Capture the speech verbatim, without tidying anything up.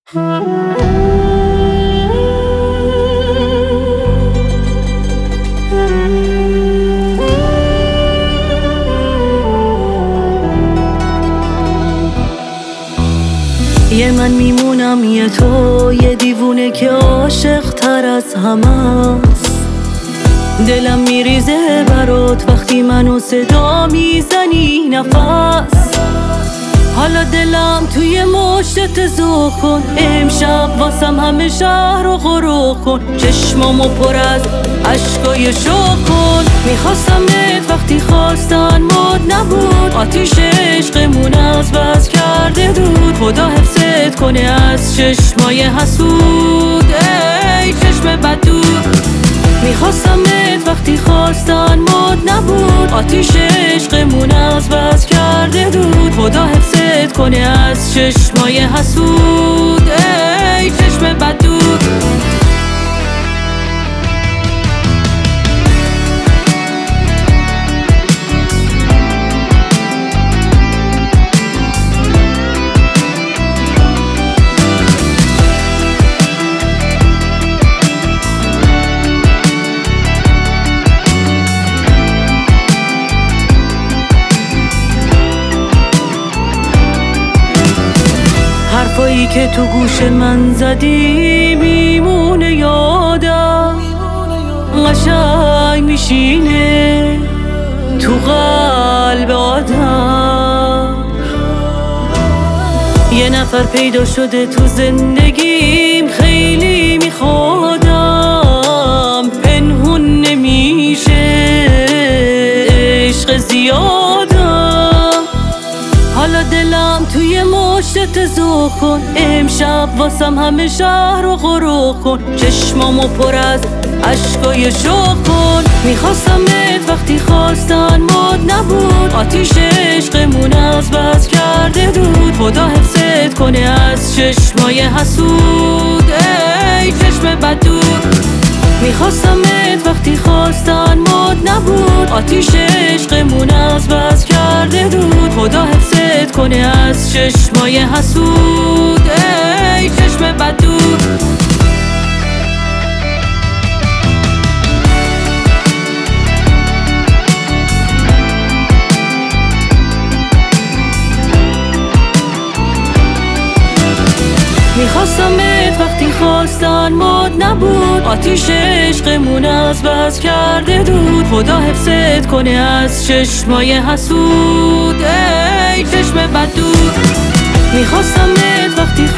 یه من میمونم یه تو، یه دیوونه که عاشق تر از همست. دلم میریزه برات وقتی منو صدا میزنی نفس. حالا دلم توی مشتت ذوق کن، امشب واسم همه شهر رو غرق کن. چشمامو پر از عشقای شوق کن. میخواستم بهت وقتی خواستن مد نبود، آتیش عشقمون از بس کرده دود. خدا حفظت کنه از چشمای حسود، ای چشم بدود. میخواستم بهت وقتی خواستن مد نبود، آتیش عشقمون از بس کرده دود. خدا حفظت کنه از چشمای حسود، ای چشم بدود. حرفایی که تو گوش من زدی میمونه یادم، قشنگ میشینه تو قلب آدم. یه نفر پیدا شده تو زندگیم، خیلی میخوادم، پنهون نمیشه عشق زیادم. حالا دلم توی مشتت ذوق کن، امشب واسم همه شهر رو غرق کن. چشمامو پر از عشقای شوق کن. میخواستم بهت وقتی خواستن مد نبود، آتیش عشقمون از بس کرده دود. خدا حفظت کنه از چشمای حسود، ای چشم بدود. میخواستم بهت وقتی خواستن مد نبود، آتیش عشقمون از بس کرده دود. خدا حفظت کنه از چشمای حسود، ای چشم بدود. میخواستم بهت وقتی خواستن مد نبود، آتیش عشقمون از بس کرده دود. خدا حفظت کنه از چشمای حسود، ای چشم بدود. میخواستم بهت وقتی